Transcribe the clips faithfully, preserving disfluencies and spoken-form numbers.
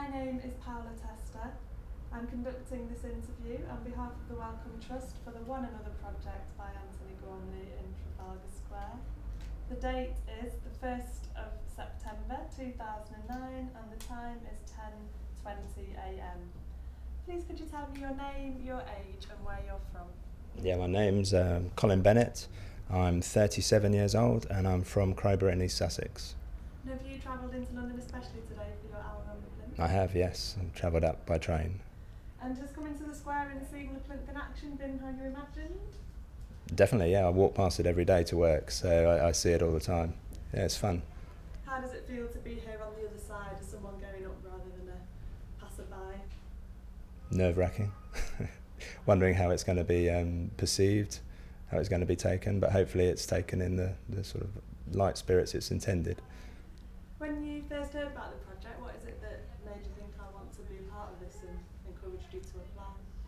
name is Paula Tester. I'm conducting this interview on behalf of the Wellcome Trust for the One Another project by Anthony Gormley in Trafalgar Square. The date is the first of September two thousand nine and the time is ten twenty a m. Please could you tell me your name, your age and where you're from? Yeah, my name's um, Colin Bennett. I'm thirty-seven years old and I'm from Crowborough in East Sussex. And have you travelled into London especially today for your hour on the Plinth? I have, yes. I've travelled up by train. And has coming to the square and seeing the Plinth in action been how you imagined? Definitely, yeah. I walk past it every day to work, so I, I see it all the time. Yeah, it's fun. How does it feel to be here on the other side as someone going up rather than a passerby? Nerve-wracking. Wondering how it's going to be um, perceived, how it's going to be taken, but hopefully it's taken in the, the sort of light spirits it's intended. When you first heard about the project, what is it that made you think I want to be a part of this and encouraged you to apply?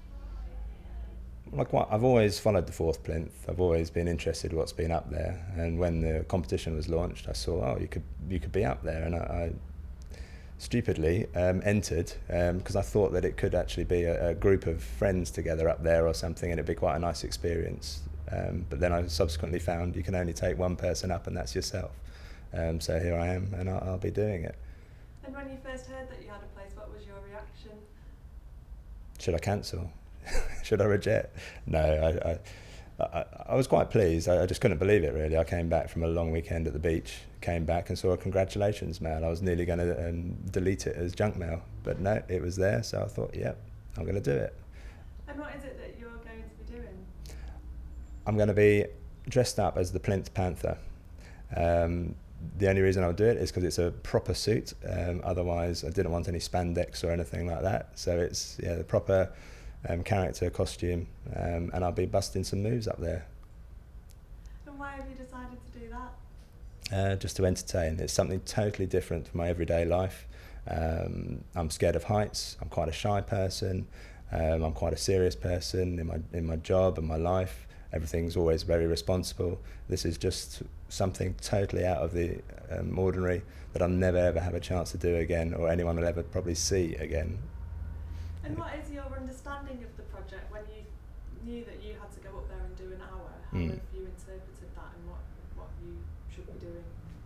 Like what, I've always followed the Fourth Plinth. I've always been interested in what's been up there, and when the competition was launched, I saw, oh, you could you could be up there, and I, I stupidly um, entered because um, I thought that it could actually be a, a group of friends together up there or something, and it'd be quite a nice experience. Um, but then I subsequently found you can only take one person up, and that's yourself. Um, so here I am, and I'll, I'll be doing it. And when you first heard that you had a place, what was your reaction? Should I cancel? Should I reject? No, I, I, I, I was quite pleased. I, I just couldn't believe it, really. I came back from a long weekend at the beach, came back and saw a congratulations mail. I was nearly going to um, delete it as junk mail, but no, it was there, so I thought, yep, I'm going to do it. And what is it that you're going to be doing? I'm going to be dressed up as the Plinth Panther. Um, the only reason I'll do it is because it's a proper suit. Um, otherwise, I didn't want any spandex or anything like that. So it's yeah, the proper um, character costume, um, and I'll be busting some moves up there. And why have you decided to do that? Uh, just to entertain. It's something totally different from my everyday life. Um, I'm scared of heights. I'm quite a shy person. Um, I'm quite a serious person in my in my job and my life. Everything's always very responsible. This is just something totally out of the um, ordinary that I'll never ever have a chance to do again, or anyone will ever probably see again. And what is your understanding of the project when you knew that you had to go up there and do an hour? How Mm. have you interpreted that and what, what you should be doing?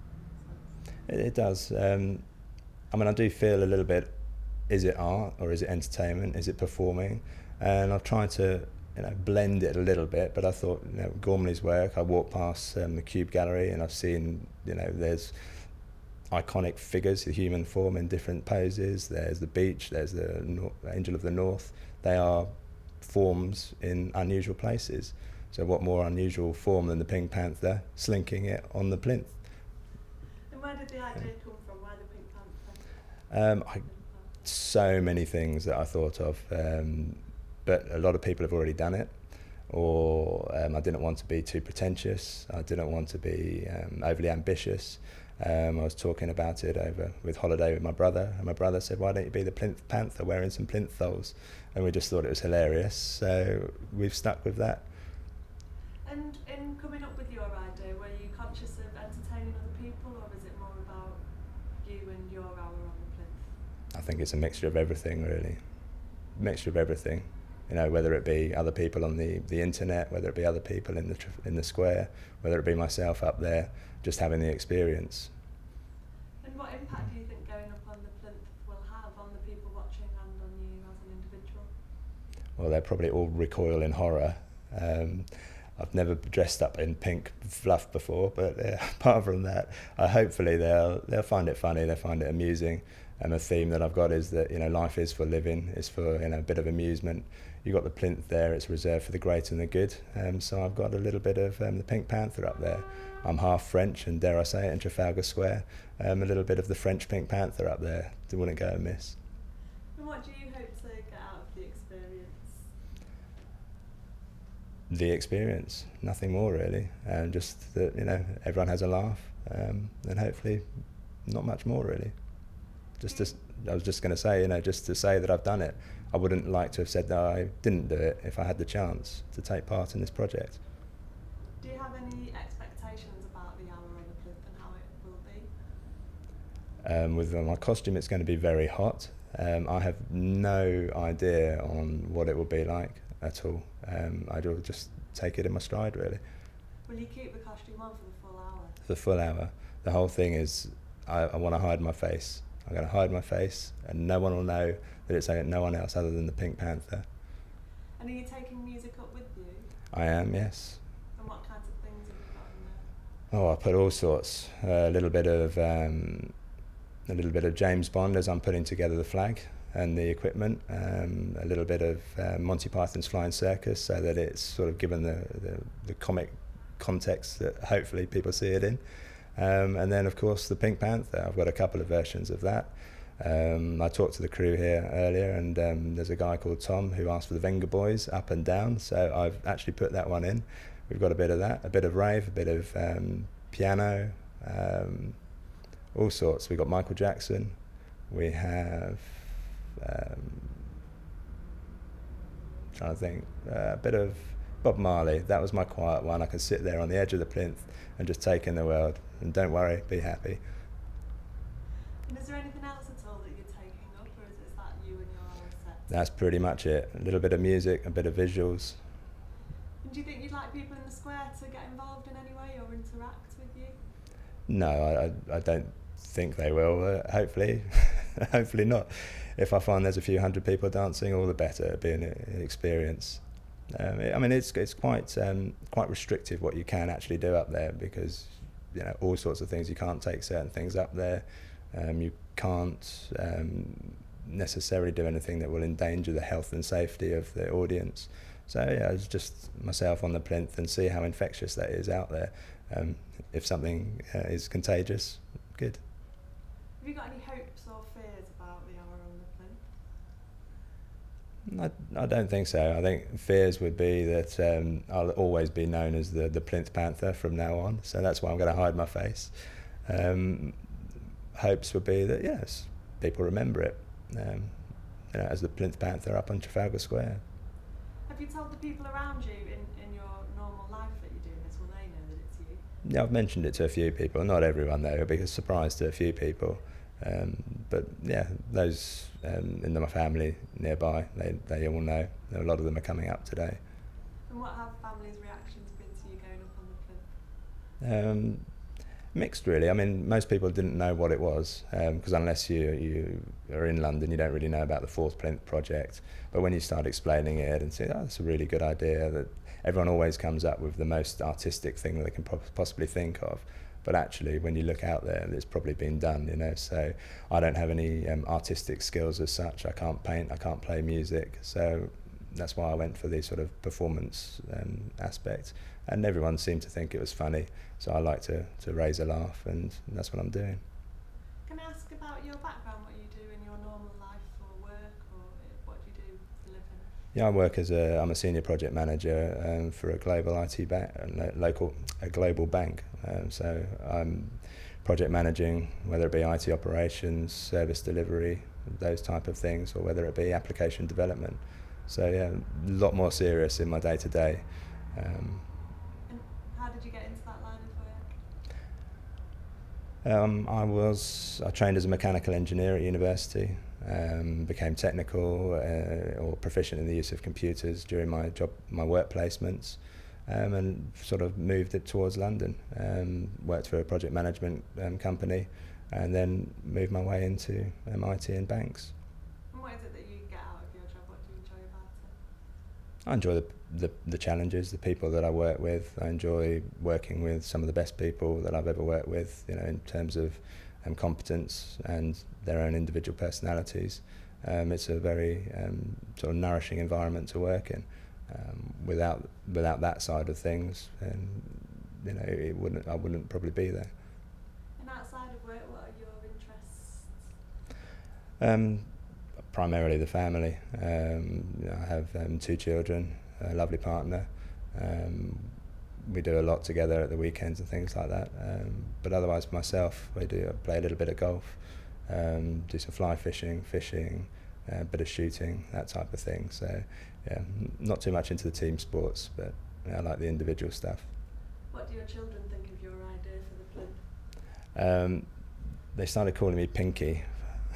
It, it does. Um, I mean, I do feel a little bit, is it art or is it entertainment? Is it performing? And I've tried to you know, blend it a little bit, but I thought, you know, Gormley's work, I walked past um, the Cube Gallery and I've seen, you know, there's iconic figures, the human form in different poses. There's the beach, there's the Nor- Angel of the North. They are forms in unusual places. So what more unusual form than the Pink Panther slinking it on the plinth? And where did the idea come from? Why the Pink Panther? Um, I, so many things that I thought of, um, but a lot of people have already done it. Or um, I didn't want to be too pretentious. I didn't want to be um, overly ambitious. Um, I was talking about it over with holiday with my brother, and my brother said, "Why don't you be the Plinth Panther wearing some plinthals?" And we just thought it was hilarious, so we've stuck with that. And in coming up with your idea, were you conscious of entertaining other people, or is it more about you and your hour on the Plinth? I think it's a mixture of everything, really. Mixture of everything. You know, whether it be other people on the, the internet, whether it be other people in the tr- in the square, whether it be myself up there, just having the experience. And what impact do you think going up on the Plinth will have on the people watching and on you as an individual? Well, they'll probably all recoil in horror. Um, I've never dressed up in pink fluff before, but uh, apart from that, uh, hopefully they'll they'll find it funny, they'll find it amusing. And the theme that I've got is that, you know, life is for living, it's for, you know, a bit of amusement. You've got the plinth there, it's reserved for the great and the good. Um, so I've got a little bit of um, the Pink Panther up there. I'm half French, and dare I say it, in Trafalgar Square, um, a little bit of the French Pink Panther up there. It wouldn't go amiss. And what do you hope to get out of the experience? The experience, nothing more really. And um, just that, you know, everyone has a laugh, um, and hopefully not much more really. Just to, I was just going to say, you know, just to say that I've done it. I wouldn't like to have said that I didn't do it if I had the chance to take part in this project. Do you have any expectations about the hour on the Plinth and how it will be? Um, with uh, my costume, it's going to be very hot. Um, I have no idea on what it will be like at all. Um, I'd just take it in my stride, really. Will you keep the costume on for the full hour? For the full hour. The whole thing is, I, I want to hide my face. I'm going to hide my face, and no one will know that it's no one else other than the Pink Panther. And are you taking music up with you? I am, yes. And what kinds of things have you got in there? Oh, I put all sorts. A little bit of um, a little bit of James Bond as I'm putting together the flag and the equipment. Um, a little bit of uh, Monty Python's Flying Circus, so that it's sort of given the, the, the comic context that hopefully people see it in. Um, and then, of course, the Pink Panther. I've got a couple of versions of that. Um, I talked to the crew here earlier, and um, there's a guy called Tom who asked for the Venga Boys, Up and Down, so I've actually put that one in. We've got a bit of that, a bit of rave, a bit of um, piano, um, all sorts. We've got Michael Jackson, we have, um, trying to think, uh, a bit of Bob Marley. That was my quiet one. I can sit there on the edge of the plinth and just take in the world, and don't worry, be happy. And is there anything else at all that you're taking up, or is it that you and your set? That's pretty much it. A little bit of music, a bit of visuals. And do you think you'd like people in the square to get involved in any way or interact with you? No, I, I, I don't think they will. Uh, hopefully, hopefully not. If I find there's a few hundred people dancing, all the better. It'll be an, an experience. Um, I mean, it's it's quite um, quite restrictive what you can actually do up there, because you know all sorts of things. You can't take certain things up there. Um, you can't um, necessarily do anything that will endanger the health and safety of the audience. So yeah, it's just myself on the plinth and see how infectious that is out there. Um, if something uh, is contagious, good. Have you got any hopes or fears about the hour on the plinth? I, I don't think so. I think fears would be that um, I'll always be known as the, the Plinth Panther from now on, so that's why I'm going to hide my face. Um, hopes would be that, yes, people remember it um, you know, as the Plinth Panther up on Trafalgar Square. Have you told the people around you in, in your normal life that you're doing this? Will they know that it's you? Yeah, I've mentioned it to a few people, not everyone though. It'll be a surprise to a few people. Um, but yeah, those um, in my family nearby, they, they all know. A lot of them are coming up today. And what have families' reactions been to you going up on the plinth? Um, mixed really. I mean, most people didn't know what it was, because um, unless you, you are in London, you don't really know about the Fourth Plinth project. But when you start explaining it and say, oh, that's a really good idea, that everyone always comes up with the most artistic thing that they can po- possibly think of. But actually, when you look out there, it's probably been done, you know. So I don't have any um, artistic skills as such. I can't paint, I can't play music. So that's why I went for the sort of performance um, aspect. And everyone seemed to think it was funny. So I like to, to raise a laugh, and that's what I'm doing. Can I ask about your background, what you do in your normal life or work, or what do you do for a living? Yeah, I work as a, I'm a senior project manager um, for a global I T bank, a local, a global bank. Um, so I'm project managing, whether it be I T operations, service delivery, those type of things, or whether it be application development. So yeah, a lot more serious in my day to day. Um, And how did you get into that line of work? Um, I was, I trained as a mechanical engineer at university, um, became technical uh, or proficient in the use of computers during my job, my work placements, um, and sort of moved it towards London. Um, worked for a project management um, company, and then moved my way into um, I T and banks. And what is it that you get out of your job? What do you enjoy about it? I enjoy the, the, the challenges, the people that I work with. I enjoy working with some of the best people that I've ever worked with, you know, in terms of um, competence and their own individual personalities. Um, it's a very um, sort of nourishing environment to work in. Um, without without that side of things, and you know, it wouldn't I wouldn't probably be there. And outside of work, what are your interests? Um, primarily the family. Um, you know, I have um, two children, a lovely partner. Um, we do a lot together at the weekends and things like that. Um, but otherwise, myself, I do I play a little bit of golf, um, do some fly fishing, fishing, a uh, bit of shooting, that type of thing. So, yeah, not too much into the team sports, but you know, I like the individual stuff. What do your children think of your idea for the plinth? Um, they started calling me Pinky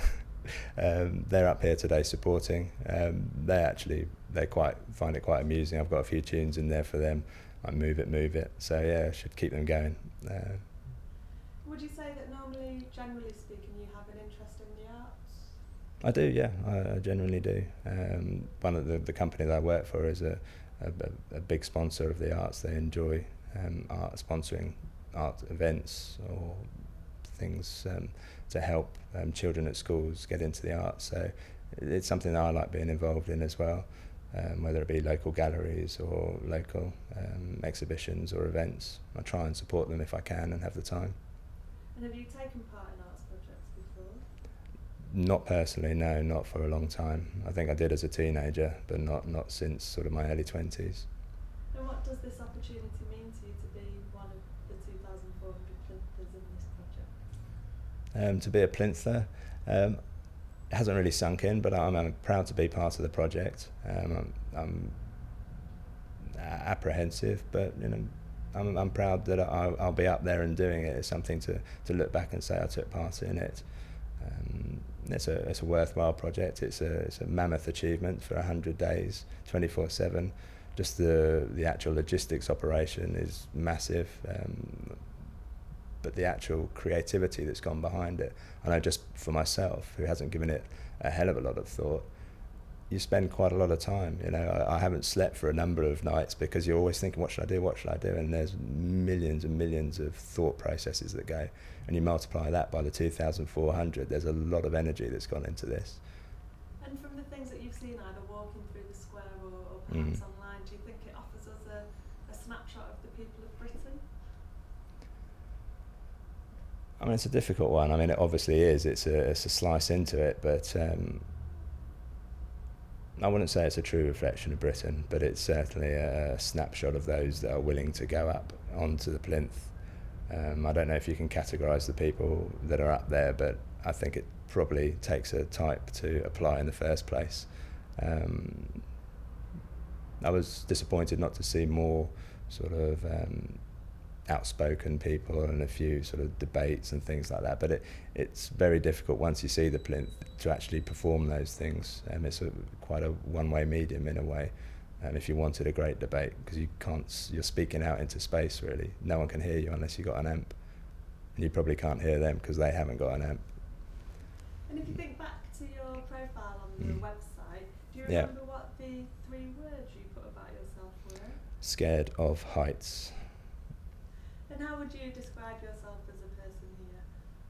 um, they're up here today supporting. Um, they actually they quite find it quite amusing. I've got a few tunes in there for them. I move it, move it. So yeah, I should keep them going. Uh, Would you say that normally, generally speaking, you have an interest in the arts? I do, yeah, I, I generally do. Um, one of the, the company that I work for is a, a, a big sponsor of the arts. They enjoy um, art, sponsoring art events or things um, to help um, children at schools get into the arts. So it's something that I like being involved in as well, um, whether it be local galleries or local um, exhibitions or events. I try and support them if I can and have the time. And have you taken part in arts projects before? Not personally, no, not for a long time. I think I did as a teenager, but not, not since sort of my early twenties. And what does this opportunity mean to you to be one of the two thousand four hundred plinthers in this project? Um, to be a plinther, um, it hasn't really sunk in, but I'm, I'm proud to be part of the project. Um, I'm, I'm apprehensive, but you know, I'm, I'm proud that I'll, I'll be up there and doing it. It's something to, to look back and say I took part in it. Um, it's a it's a worthwhile project. It's a it's a mammoth achievement for a hundred days, twenty-four seven. Just the the actual logistics operation is massive, um, but the actual creativity that's gone behind it. I know just for myself, who hasn't given it a hell of a lot of thought, you spend quite a lot of time. You know, I, I haven't slept for a number of nights because you're always thinking, what should I do, what should I do? And there's millions and millions of thought processes that go, and you multiply that by the two thousand four hundred, there's a lot of energy that's gone into this. And from the things that you've seen, either walking through the square or, or perhaps Mm. online, do you think it offers us a, a snapshot of the people of Britain? I mean, it's a difficult one. I mean, it obviously is. It's a, it's a slice into it, but um, I wouldn't say it's a true reflection of Britain, but it's certainly a, a snapshot of those that are willing to go up onto the plinth. Um, I don't know if you can categorise the people that are up there, but I think it probably takes a type to apply in the first place. Um, I was disappointed not to see more sort of um, outspoken people and a few sort of debates and things like that, but it, it's very difficult once you see the plinth to actually perform those things. Um, it's a, quite a one-way medium in a way. Um, if you wanted a great debate, because you can't, you're speaking out into space really. No one can hear you unless you've got an amp, and you probably can't hear them because they haven't got an amp. And if you think back to your profile on the Mm. website, do you Yeah. remember what the three words you put about yourself were? Scared of heights. And how would you describe yourself as a person here?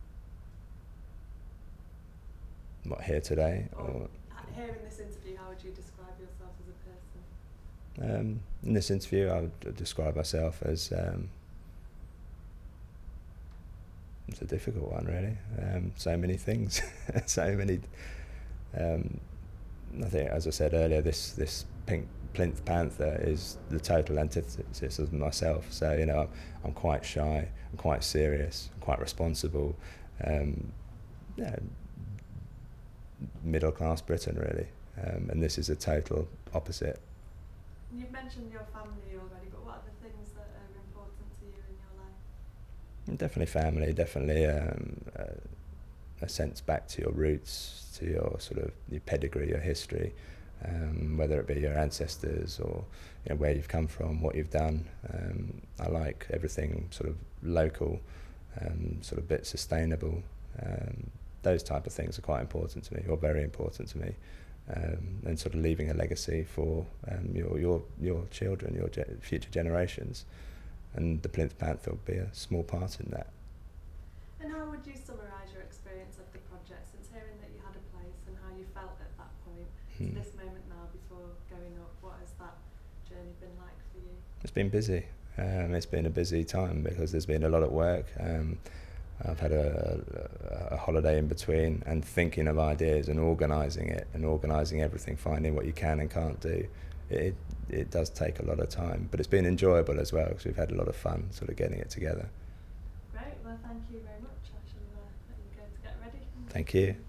What, here today? Or Or h- here in this interview, how would you describe yourself as a person? Um, in this interview, I would describe myself as, um, it's a difficult one really, um, so many things, so many, um, I think, as I said earlier, this, this pink plinth panther is the total antithesis of myself. So, you know, I'm, I'm quite shy, I'm quite serious, I'm quite responsible, um, yeah, middle class Britain really, um, and this is a total opposite. You've mentioned your family already, but what are the things that are important to you in your life? Definitely family, definitely um, uh, a sense back to your roots, to your sort of your pedigree, your history, um, whether it be your ancestors or you know, where you've come from, what you've done. Um, I like everything sort of local, um, sort of bit sustainable. Um, those type of things are quite important to me, or very important to me. Um, and sort of leaving a legacy for um, your your your children, your ge- future generations, and the Plinth Panther will be a small part in that. And how would you summarise your experience of the project, since hearing that you had a place and how you felt at that point Hmm. to this moment now before going up? What has that journey been like for you? It's been busy. Um, it's been a busy time because there's been a lot of work. Um, I've had a, a, a holiday in between, and thinking of ideas and organising it and organising everything, finding what you can and can't do. It, it does take a lot of time, but it's been enjoyable as well because we've had a lot of fun sort of getting it together. Great, well thank you very much. I shall uh, let you go to get ready. Thank you.